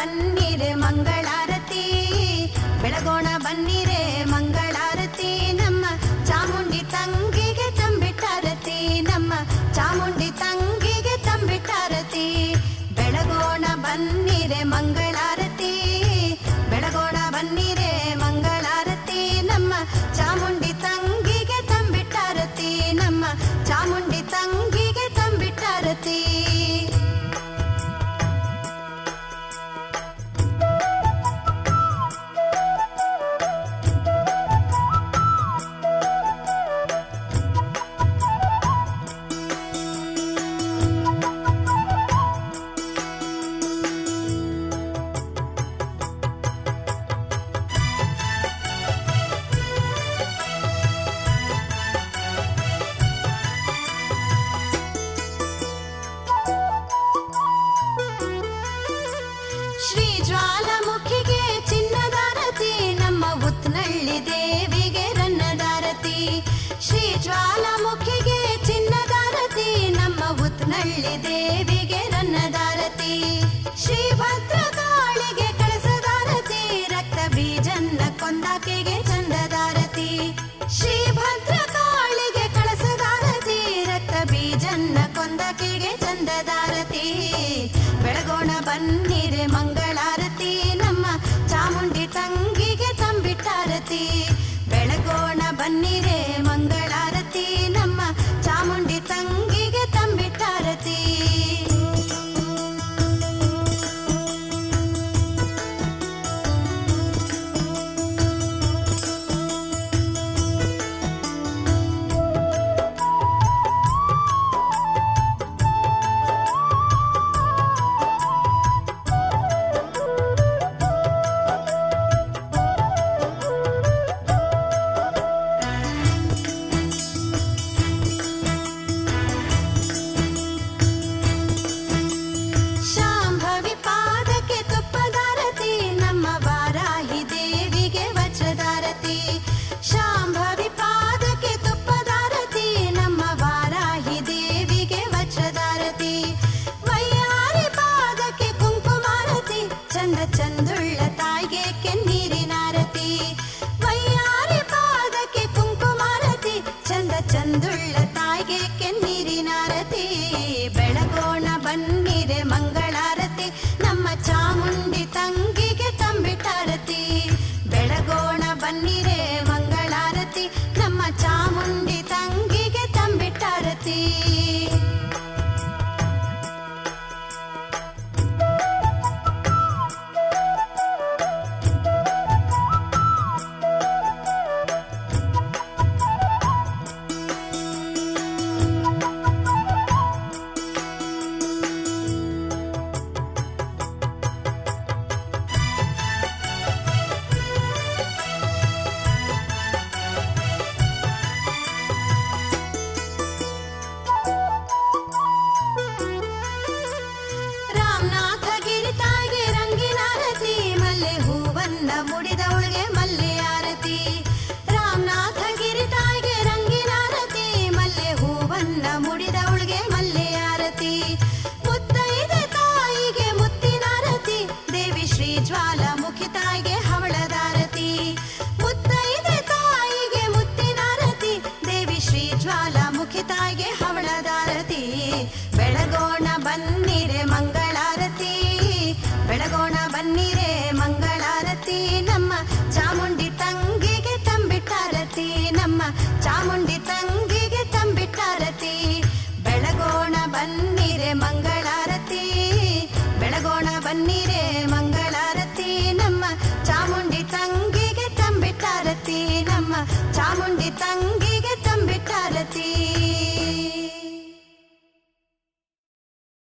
ಬನ್ನಿರೆ ಮಂಗಳಾರತಿ, ಬೆಳಗೋಣ ಬನ್ನಿರೆ ಮಂಗಳಾರತಿ, ನಮ್ಮ ಚಾಮುಂಡಿ ತಂಗಿಗೆ ತಂಬಿಟ್ಟಾರತಿ, ನಮ್ಮ ಚಾಮುಂಡಿ ತಂಗಿಗೆ ತಂಬಿಟ್ಟಾರತಿ. ಬೆಳಗೋಣ ಬನ್ನಿರೆ ಮಂಗಳಾರತಿ, ಬೆಳಗೋಣ ಬನ್ನಿರೆ ಮಂಗಳಾರತಿ, ನಮ್ಮ ಚಾಮುಂಡಿ ತಂಗಿಗೆ ತಂಬಿಟ್ಟಾರತಿ, ನಮ್ಮ ಚಾಮುಂಡಿ ತಂಗಿಗೆ ತಂಬಿಟ್ಟಾರತಿ. ಶ್ರೀ ಜ್ವಾಲಾಮುಖಿಗೆ ಚಿನ್ನದಾರತಿ, ನಮ್ಮ ಉತ್ನಳ್ಳಿ ದೇವಿಗೆ ರನ್ನದಾರತಿ. ಶ್ರೀ ಜ್ವಾಲಾಮುಖಿಗೆ ಚಿನ್ನದಾರತಿ, ನಮ್ಮ ಉತ್ನಳ್ಳಿ ದೇವಿಗೆ ರನ್ನದಾರತಿ. ಶ್ರೀ ಭದ್ರಕಾಳಿಗೆ ಕಳಸದಾರತಿ, ರಕ್ತ ಬೀಜನ್ನ ಕೊಂದಾಕೆಗೆ ಚಂದದಾರತಿ. ಶ್ರೀ ಭದ್ರಕಾಳಿಗೆ ಕಳಸದಾರತಿ, ರಕ್ತ ಬೀಜನ್ನ ಕೊಂದಾಕೆಗೆ ಚಂದದಾರತಿ. ಬೆಳಗೋಣ ಬನ್ನಿರೆ ಮಂಗಳ